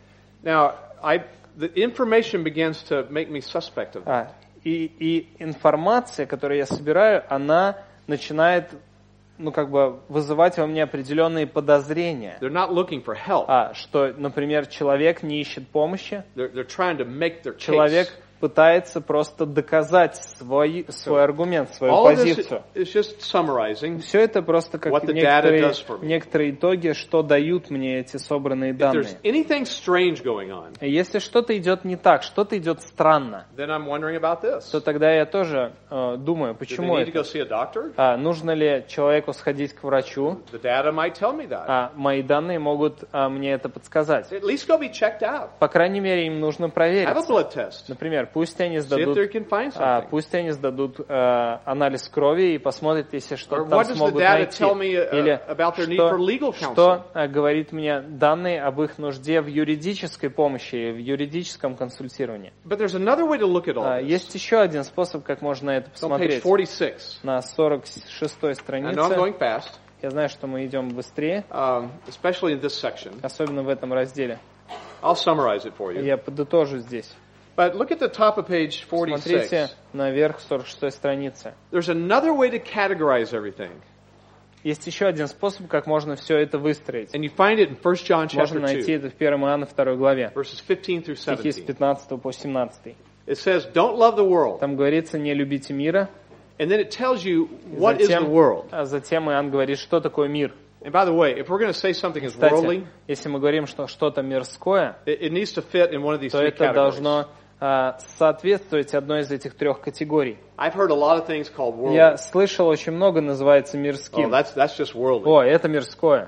Now, I, the information begins to make me suspect of that. А, и, и информация, которую я собираю, она начинает, ну, как бы вызывать во мне определенные подозрения. They're not looking for help. А, что, например, человек не ищет помощи, They're, they're trying to make their case. человек пытается просто доказать свой, свой аргумент, свою All of this позицию. is just summarizing. Все это просто как What the data некоторые, does for me. некоторые итоги, что дают мне эти собранные If данные. there's anything strange going on, И если что-то идет не так, что-то идет странно, then I'm wondering about this. то тогда я тоже э, думаю, Do they почему need to это? go see a doctor? А, нужно ли человеку сходить к врачу? The data might tell me that. А, мои данные могут а, мне это подсказать. At least go be checked out. По крайней мере, им нужно Have a проверить. blood test. Например, пусть они See if сдадут, they can find а, something. пусть они сдадут а, анализ крови и посмотрят, если Or что-то what там does the смогут data найти. tell me uh, Или about their need что, for legal counsel? что а, говорит мне данные об их нужде в юридической помощи, в юридическом консультировании. But there's another way to look at all А, this. есть еще один способ, как можно это It's on page посмотреть. forty-six. На сорок шестой I know I'm странице. going fast, Я знаю, что мы идем быстрее, um, especially in this section. особенно в этом разделе. I'll summarize it for you. Я подытожу здесь. But look at the top of page Смотрите forty-six. наверх сорок шестой страницы. There's another way to categorize everything. Есть еще один способ, как можно все это выстроить. And you find it in First John Можно chapter найти two, это в первом Иоанна второй главе, verses fifteen through стихи с seventeen. пятнадцатого по семнадцатый. It says, don't love the world. Там говорится: не любите мира. And then it tells you И what is the затем, world. а затем Иоанн говорит, что такое мир. And by the way, if we're going to say something is Кстати, worldly, если мы говорим, что что-то мирское, it, it needs to fit in one of these то three это categories. должно а, соответствовать одной из этих трех категорий. I've heard a lot of things called worldly. Я слышал, очень много называется Oh, мирским. that's, that's just worldly. О, это мирское.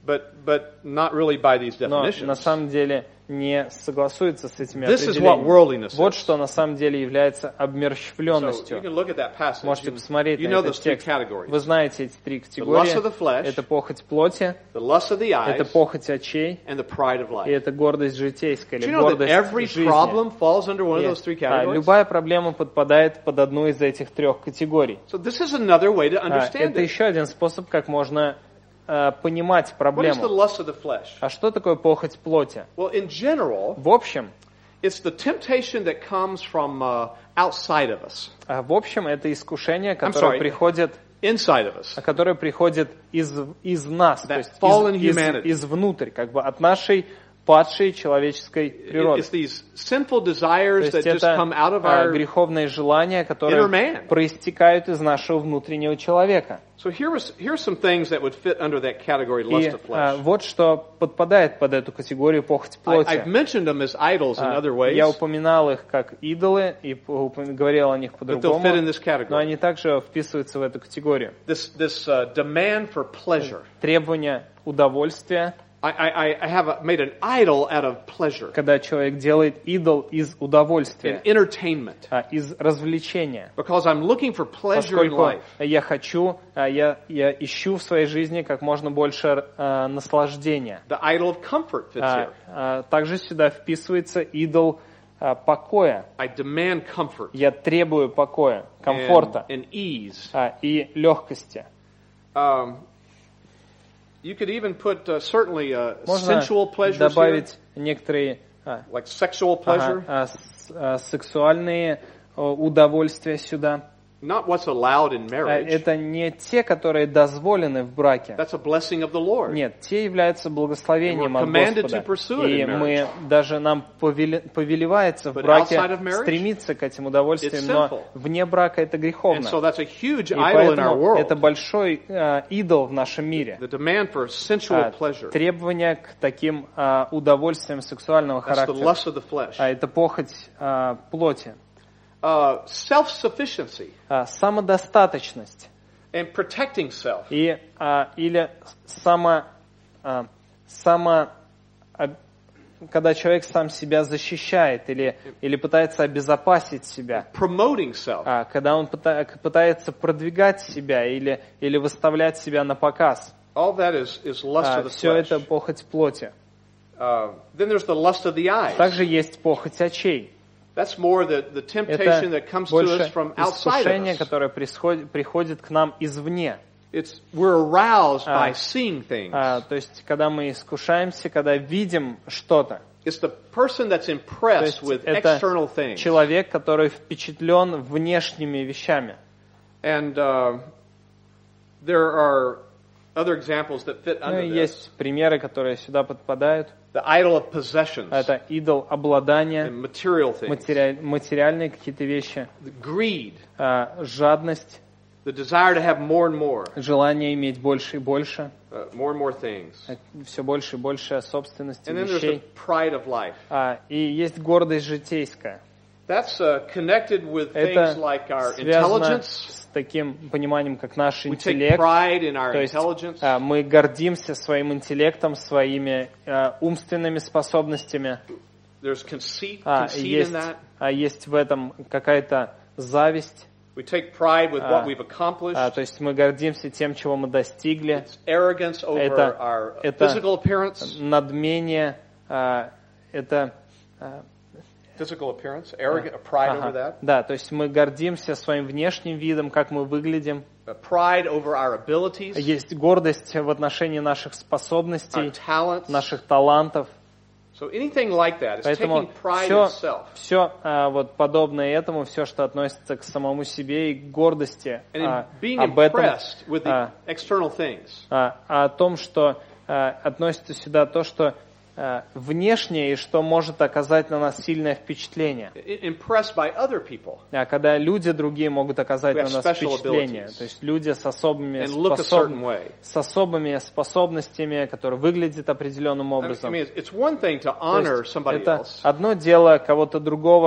but but not really by these но definitions. на самом деле не согласуется с этими This is what определениями. worldliness Вот is. что на самом деле является So you обмерщвленностью. can look at that passage. Можете You, посмотреть you на know этот those three текст. categories. Вы знаете эти три The lust категории. of the flesh, Это похоть плоти, the lust of the это eyes, похоть очей, and the pride of и life. это гордость житейская, Do или you know that гордость every жизни. problem falls under one of И, those three а, categories? любая проблема подпадает под одну из этих трех категорий. So this is another way to А, understand это it. еще один способ, как можно а, понимать What is the проблему. lust of the flesh? А что такое похоть плоти? Well, in general, В общем, it's the temptation that comes from uh, outside of us, а, в общем, это искушение, sorry. которое приходит, inside of us. которое приходит из, из нас, That то есть fallen из, из, humanity. извнутрь, как бы от нашей падшей человеческой природы. It's these sinful То desires есть that just это come out of а, our... греховные желания, которые inner man. проистекают из нашего внутреннего человека. So here was, here's some things that would fit under that category, lust И of а, flesh. вот что подпадает под эту категорию похоть I, плоти. I've mentioned them as idols in А, other ways, Я упоминал их как идолы и упом- говорил о них but they'll по-другому, fit in this но category. они также вписываются в эту категорию. This, this uh, demand for pleasure. Требование удовольствия, I, I, I have a, made an idol out of pleasure когда человек делает идол из and удовольствия, entertainment. а, из развлечения. Because I'm looking for pleasure in Поскольку life. я хочу, а, я, я ищу в своей жизни как можно больше а, наслаждения. The idol of comfort fits А, here. а, также сюда вписывается идол а, покоя. I demand comfort Я требую покоя, комфорта and, and ease. а, и легкости. Um, you could even put uh, certainly uh, Можно sensual pleasures here, добавить некоторые а, like sexual pleasure, ага, а, с- а, сексуальные а, удовольствия сюда. not what's allowed in А, marriage. Это не те, которые дозволены в браке. That's a blessing of the Lord. Нет, те являются благословением And we're от commanded Господа. to pursue it И in мы marriage. даже нам повеле- повелевается в But браке outside of marriage, стремиться к этим удовольствиям, it's но sinful. вне брака это And греховно. so that's a huge И idol in our поэтому это world. большой а, идол в нашем мире. The demand for sensual А, pleasure. требования к таким а, удовольствиям сексуального That's the характера. lust of the flesh. А, это похоть а, плоти. Uh, self-sufficiency А, самодостаточность. and protecting self. И, а, или само, а, само, а, когда человек сам себя защищает или, или пытается обезопасить себя, Promoting self. а, когда он пыта- пытается продвигать себя или, или выставлять себя на показ. All that is, is lust А, of the все это flesh. похоть плоти. Uh, then there's the lust of the eyes. Также есть похоть очей. That's more the, the temptation Это that comes to us больше from outside of искушение, us. которое приходит, приходит к нам извне. It's, we're aroused А, by seeing things. А, то есть, когда мы искушаемся, когда видим что-то. It's the person that's То impressed есть, with это external things. человек, который впечатлен внешними вещами. And uh, there are other examples that fit Ну, under и this. есть примеры, которые сюда подпадают. The idol of possessions Это идол обладания, and material things. матери- материальные какие-то вещи, The greed, а, жадность, the desire to have more and more, желание иметь больше и больше, uh, more and more things. все больше и больше собственности, And then there's the вещей. pride of life. А, и есть гордость житейская. That's uh, connected with Это things like our связано intelligence. с таким пониманием, как наш We take интеллект. pride in our То есть intelligence. а, мы гордимся своим интеллектом, своими а, умственными способностями. There's conceit, А, conceit есть, in that. а, есть в этом какая-то зависть. We take pride with what А, we've accomplished. а, то есть мы гордимся тем, чего мы достигли. It's arrogance over Это- our это physical appearance. Надмение, а, это... а, Physical appearance, arrogant, a pride ага, over that. да, то есть мы гордимся своим внешним видом, как мы выглядим. A pride over our abilities, Есть гордость в отношении наших our способностей, talents. наших талантов. So anything like that is Поэтому taking pride все, in self. все а, вот подобное этому, все, что относится к самому себе и к гордости And in а, being об этом, impressed with the а, external things. а, о том, что а, относится сюда то, что а, внешнее и что может оказать на нас сильное впечатление. I- Impressed by other people А когда люди другие могут оказать who на have нас special впечатление, abilities то есть люди с особыми, and look a способ- certain way. с особыми способностями, которые выглядят определенным I образом. mean, it's one thing to То honor есть somebody это else, одно дело кого-то другого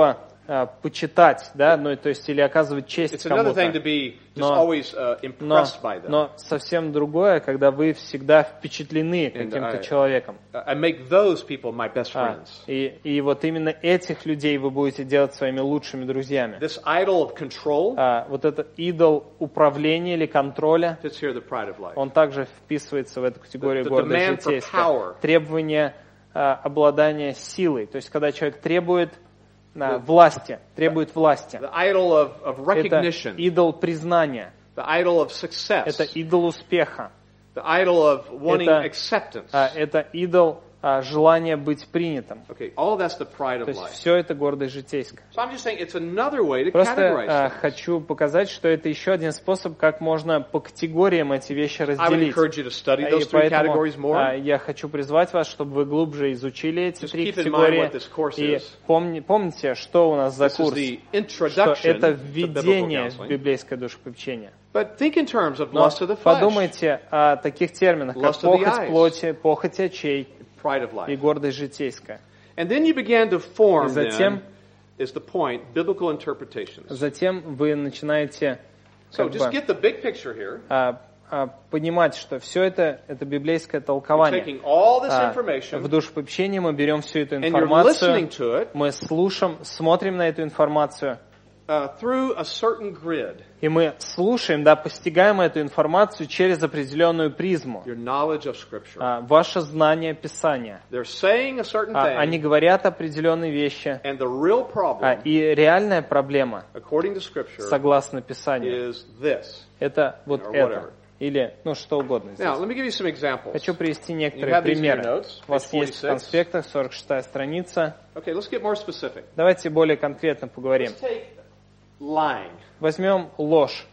а, почитать, да, ну, то есть или оказывать честь It's another thing to кому-то. be just Но- always uh, Но, impressed by them. но совсем другое, когда вы всегда впечатлены And каким-то I- человеком. I make those people my best А, friends. и, и вот именно этих людей вы будете делать своими лучшими друзьями. This idol of control А, вот этот идол управления или контроля, fits here the pride of life. он также вписывается в эту категорию The- the гордость demand for житейская. power. Требование а, обладания силой. То есть, когда человек требует а, власти, требует власти. The idol of, of Это recognition. идол признания. The idol of success. Это идол успеха. The idol of wanting Это- acceptance. а, Это идол а, желания быть принятым. Okay, all of that's the pride То of есть life. все это гордость житейская. So I'm just saying it's another way to Просто categorize а, things. хочу показать, что это еще один способ, как можно по категориям эти вещи I would разделить. encourage you to study И those three поэтому categories more. а, я хочу призвать вас, чтобы вы глубже изучили эти Just три keep in mind категории. what this course И is. помни- помните, что у нас за This is курс. the Что introduction это to biblical введение в counseling. библейское душепопечение. But think in terms of Но lust of the flesh, подумайте о таких терминах, как Lust of the похоть eyes. плоти, похоть очей pride of и life. гордость житейская. And then you began to form, И затем- then, is the point, biblical interpretations. Затем вы начинаете So как just бы, get the big picture here. а, а, понимать, что все это, это библейское You're толкование. taking all this А, в information душепопечении мы берем всю эту and you're listening информацию, to it мы слушаем, смотрим на эту информацию, uh, through a certain grid. и мы слушаем, да, постигаем эту информацию через определенную призму. Your knowledge of Scripture. А, ваше знание Писания. They're saying a certain А, thing, они говорят определенные вещи. and the real А, problem, и реальная проблема, according to Scripture, согласно Писанию, is this. это вот or это. whatever. Или, ну, что угодно здесь. Now, let me give you some examples. Хочу привести You некоторые have these in your примеры. notes, У вас page есть в forty-six. конспектах, сорок шестая страница. Okay, let's get more specific. Давайте более конкретно поговорим. Let's take lying. Возьмем ложь.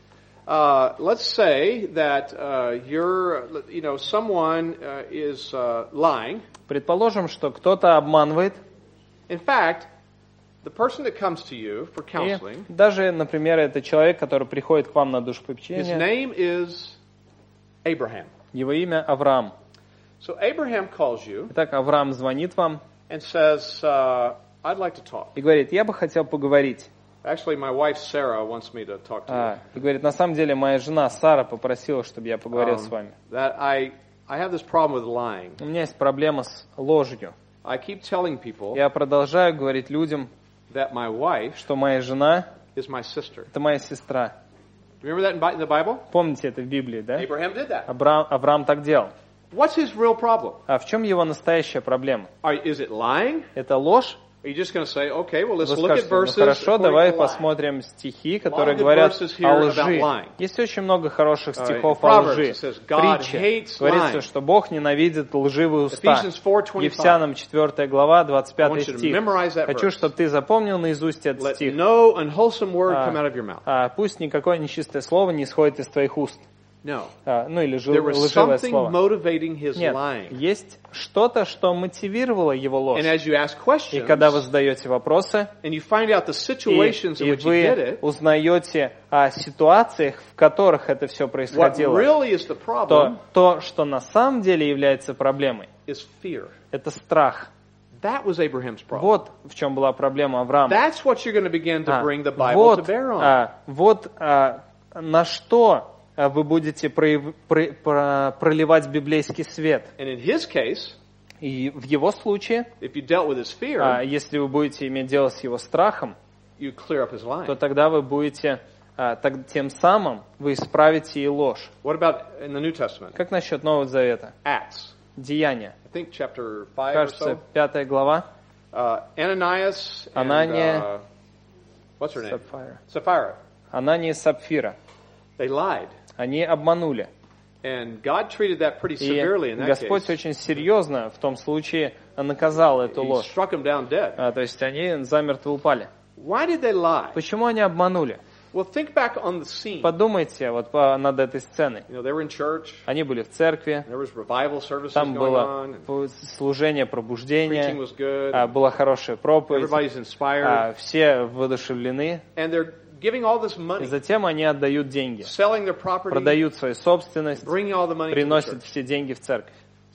Uh, let's say that uh, you're, you know, someone uh, is uh, lying. Предположим, что кто-то обманывает, In fact, the person that comes to you for и counseling, даже, например, это человек, который приходит к вам на his душепопечение, name is Abraham. его имя Авраам. So Abraham calls you Итак, Авраам звонит вам and says, uh, I'd like to talk. и говорит, я бы хотел поговорить. Actually, my wife Sarah wants me to talk to you. А, и говорит, на самом деле моя жена Сара попросила, чтобы я поговорил Um, с вами. That I, I have this problem with lying. У меня есть проблема с ложью. I keep telling people Я продолжаю говорить людям, that my wife что моя жена is my sister. — это моя сестра. Remember that in Bi- in the Bible? Помните это в Библии, да? Abraham did that. Авраам, Авраам так делал. What's his real problem? А в чем его настоящая проблема? Are, is it lying? Это ложь? Are you just going to say, okay, well, let's Вы look at скажете, ну verses хорошо, according давай to lying. посмотрим стихи, которые good говорят verses here о about лжи. lying. Есть очень много хороших Uh, стихов in о Proverbs лжи. it says, God Притчи. hates Говорится, lying. что Бог ненавидит лживые уста. Ephesians four twenty-five. Ефесянам четвёртая глава, двадцать I want пятый you to стих. memorize that Хочу, verse. чтобы ты запомнил наизусть этот Let стих. no unwholesome word А, come out of your mouth. а, пусть никакое нечистое слово не исходит из твоих уст. No. А, ну или жи- There was лживое something слово. motivating his Нет, lying. есть что-то, что мотивировало его ложь. And as you ask И questions, когда вы задаете вопросы, and you find out the и, situations in и which he did вы it, узнаете о ситуациях, в которых это все what происходило, really is the problem то то, что на самом деле является проблемой, is fear. это страх. That was Abraham's problem. Вот в чем была проблема Авраама. That's what you're going to begin to А, bring the Bible to вот, bear on. а, вот а, на что а, вы будете прояв- про- про- проливать библейский свет. And in his case, И в его случае, if you dealt with his fear, а, если вы будете иметь дело с его страхом, you clear up his то lying. тогда вы будете, а, так- тем самым вы исправите и ложь. What about in the New Testament? Как насчет Нового Завета? Acts. Деяния. I think chapter five or Кажется, so. пятая глава. Uh, Ananias and Анания. uh, what's her name? Сапфира. Sapphira. Анания и Сапфира. They lied. Они обманули. And God treated that pretty И severely in that Господь case. очень серьезно в том случае наказал эту He ложь. struck them down dead. А, то есть они замертво упали. Why did they lie? Почему они обманули? Well, think back on the scene. Подумайте вот по- над этой сценой. You know, they were in church. Они были в церкви, There was revival services там going было on. п- служение Preaching пробуждения, was good. а, была хорошая проповедь, Everybody's inspired. а, все воодушевлены. And they're giving all this И money, затем они отдают деньги, selling their property, продают свою собственность, bringing all the money to the приносят church. все деньги в церковь.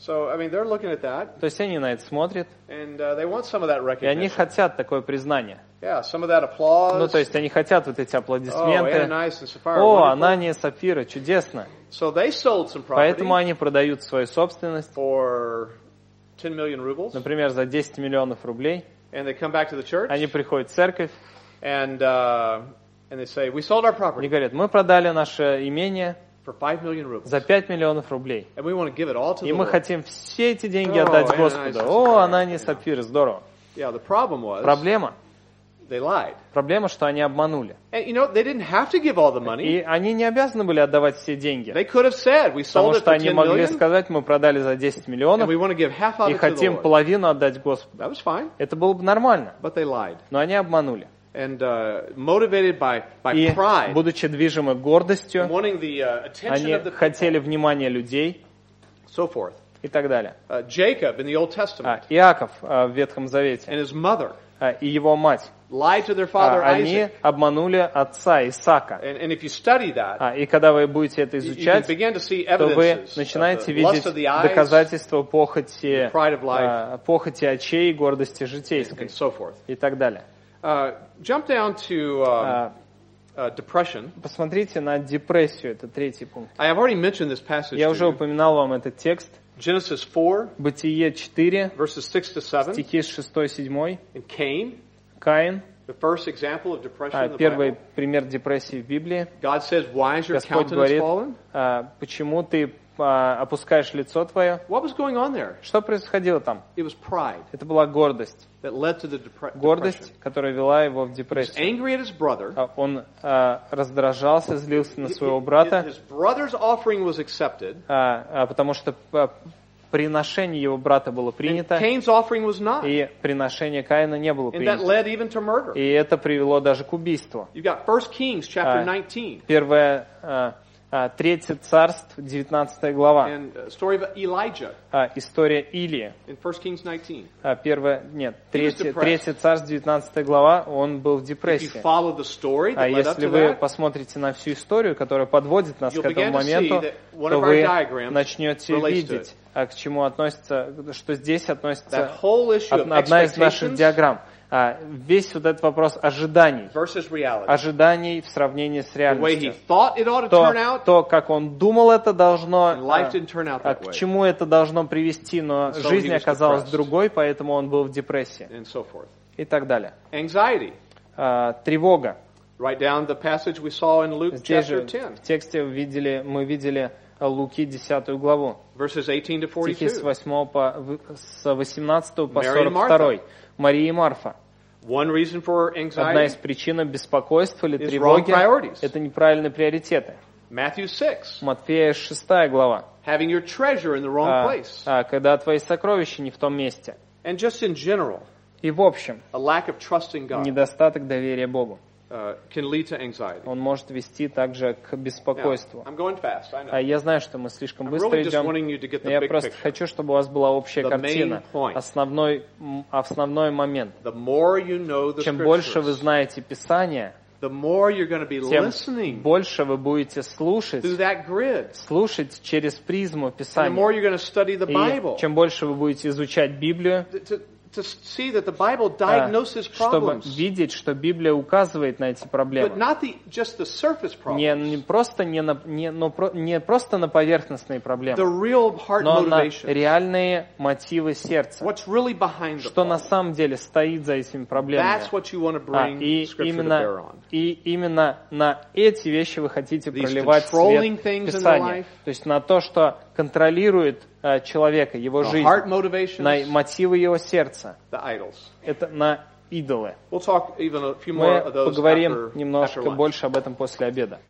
So, I mean, they're looking at that, То есть они на это смотрят, and uh, they want some of that и они recognition. хотят такое признание. Yeah, some of that applause. Ну, то есть они хотят вот эти Oh, аплодисменты. Ananias and Sapphira, О, wonderful. Анания, Сапфира, чудесно. So they sold some property Поэтому они продают свою собственность, for ten million rubles, например, за десять миллионов рублей. and they come back to the church, Они приходят в церковь and uh, and they say, "We sold our и property говорят, мы продали наше имение for five million rubles, за пять миллионов рублей. and we want to give it all to И the мы Lord." хотим все эти деньги О, отдать Анания, Господу. Сапфира. О, Анания, Сапфира, здорово. Yeah, the problem was Проблема. they lied, Проблема, что они обманули. and you know they didn't have to give all the money. И они не обязаны были отдавать все деньги. They could have said, "We Потому sold it что for они ten могли million, сказать, мы продали за десять and миллионов we want to give half of и it to the хотим Lord." половину отдать Господу. That was fine, Это было бы нормально, but they lied, но они обманули. and uh, motivated by by И, pride, будучи движимы гордостью, wanting the uh, attention они of the people, хотели внимания людей so forth. и так далее. Uh, Jacob in the Old А, Testament Иаков а, в Ветхом Завете and his mother а, и его мать, lied to their father а, они Isaac. обманули отца Исаака. And, and if you study that, А, и когда вы будете это you, you can изучать, begin to see то вы evidences of начинаете the lust видеть of the eyes доказательства похоти, the pride of life. а, похоти очей, гордости and житейской so forth. и так далее. Uh, jump down to um, А, uh, depression. Посмотрите на депрессию, это третий пункт. I have already mentioned this passage Я to уже you. упоминал вам этот текст. Genesis four, Бытие четыре, verses six to seven, стихи с шестой-седьмой. and Cain, Каин, the first example of depression а, in the первый Bible. пример депрессии в Библии. God says, "Why is your Господь countenance говорит, fallen?" а, почему ты а, опускаешь лицо твое? What was going on there? Что происходило там? It was pride Это была гордость. that led to the depre- depression. Гордость, которая вела его в He was депрессию. angry at his brother. А, Он а, раздражался, злился на His- своего брата, His brother's offering was accepted. а, а, потому что а, приношение его брата было And принято, Cain's offering was not. и приношение Каина не было And that принято. led even to murder. И это привело даже к убийству. You've got First Kings chapter А, nineteen Первое, а, а, Третье царств, девятнадцатая глава. and a story of Elijah А, История Илии. in First Kings nineteen. А, Первое, нет, Третье, depressed. Третье царств, девятнадцатая глава, он был в If you депрессии. follow the story А that led up если to вы that, посмотрите на всю историю, которая подводит нас You'll к этому begin to see моменту, that one то of our вы diagrams начнете relates to видеть, а, к чему относится, что здесь that относится whole issue of од- одна из наших expectations диаграмм. А, Весь вот этот вопрос ожиданий, versus reality. ожиданий в сравнении с The way he реальностью. thought it ought to turn То, out, то, как он думал, это должно, and life а, didn't turn out а that к way, чему это должно привести, но And so жизнь he was оказалась depressed. другой, поэтому он был в депрессии and so forth. и так далее. Anxiety. А, Тревога. Write down the passage we saw in Luke Здесь chapter же ten, в тексте видели, мы видели Луки десятую главу, verses eighteen to стихи с forty-two. восьмого по, в- с восемнадцатого по Mary and сорок второй. Мария и Марфа. One reason for Одна из anxiety, причин беспокойства или is тревоги wrong priorities. – это неправильные приоритеты. Matthew six, Матфея шестая глава. having your treasure in the wrong А, place. а, когда твои сокровища не в том месте. And just in general, И в общем, a lack of trust in God недостаток доверия Богу. uh, can lead to anxiety. Он может вести также к Now, беспокойству. I'm going fast, I know. А я знаю, что мы слишком I'm быстро really just идем, wanting you to get но the я big просто picture. хочу, чтобы у вас была общая The main картина, point. основной, м, основной момент. The more you know the Чем больше вы scriptures, знаете Писание, the more you're going to be тем listening больше вы будете слушать, through that grid. слушать через призму And the more Писания. you're going to study the Bible И чем больше вы будете изучать Библию, to, to see that the Bible а, diagnoses чтобы problems, видеть, что Библия указывает на эти but проблемы. not the, just the surface Не, problems, не, просто, не, на, не, но про- не просто на поверхностные the проблемы, real heart но на motivations. реальные мотивы сердца. What's really behind the Что на problem. самом деле стоит за этими проблемами. That's what you want to А, bring и, Scripture to bear именно, on. и именно на эти вещи вы хотите These проливать controlling свет things in the Писания. life. То есть на то, что контролирует а, человека, его The жизнь, heart motivations, на мотивы его сердца. the idols. Это на идолы. We'll talk even a few more Мы of those поговорим after, немножко after lunch. больше об этом после обеда.